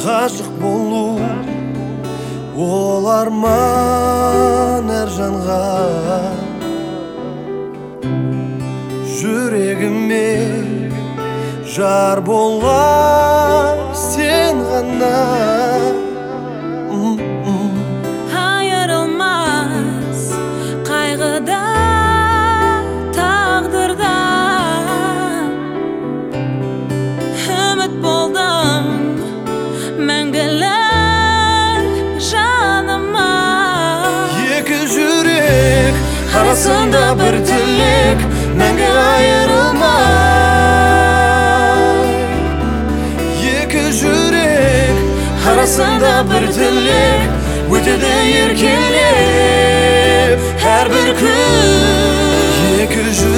Ғашық болу ол арман әр жанға, жүрегіме жар болар сен ғана. Айырылмас қайғыда тағдырда, үміт болдың мәңгілік жаныма. Екі жүрек арасында бір тілек, мәңгі айырылмай. Екі жүрек арасында бір тілек, өтеді еркелеп әрбір күн. Екі жүрек